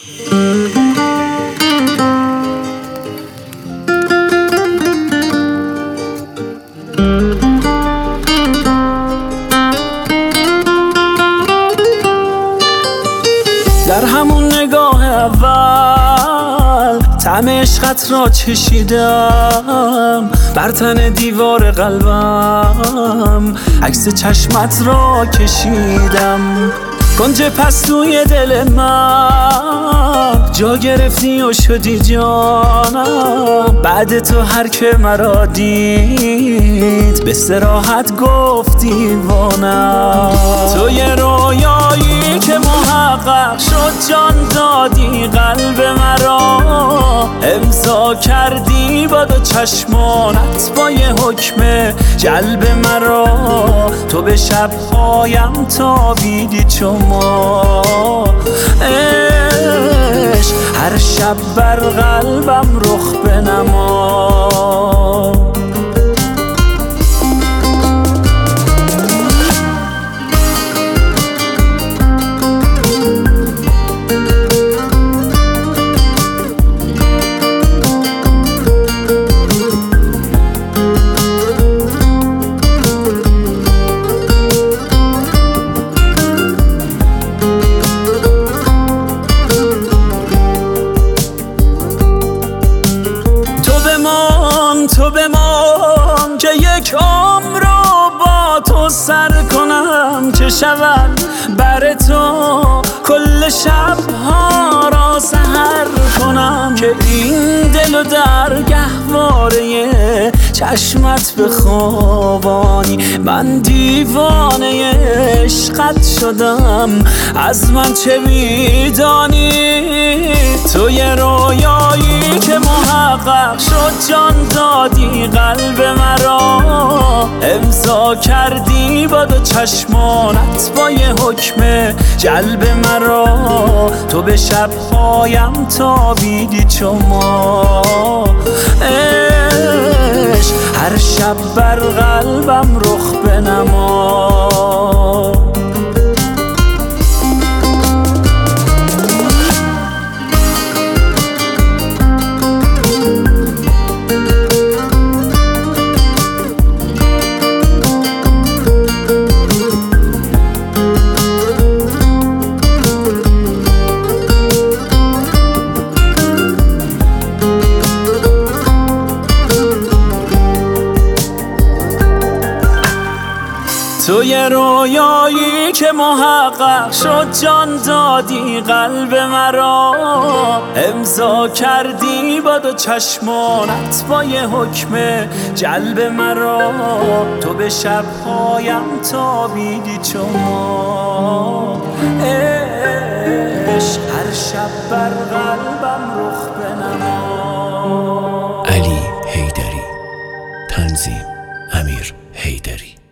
در همون نگاه اول طعم عشقت را چشیدم، بر تن دیوار قلبم عکس چشمت را کشیدم. کنج پستوی دل من جا گرفتی و شدی جانم، بعد تو هر که مرا دید به صراحت گفت دیوانم. تو یه رویایی که محقق شد، جان دادی قلب مرا، امضا کردی با دو چشمانت با یه حکم جلب مرا. تو به شبهایم تابیدی چون عشق، هر شب بر قلبم رخ بنما. تو بمان که یک عمر رو با تو سر کنم، که شود بر تو کل شبها را سحر کنم، که این دل و در گهواره چشمت بخوابانی. من دیوانه عشقت شدم، از من چه میدانی؟ تو یه رویایی که محقق شد، جان دادی قلب مرا، امضا کردی با دو چشمانت با یه حکم جلب مرا. تو به شبهایم تابیدی چون عشق، هر شب بر قلبم رخ بنما. تو یه رویایی که محقق شد، جان دادی قلب مرا، امضا کردی با دو چشمانت با یه حکم جلب مرا. تو به شبهایم تابیدی چون عشق، هر شب بر قلبم رخ بنما. علی حیدری، تنظیم امیر حیدری.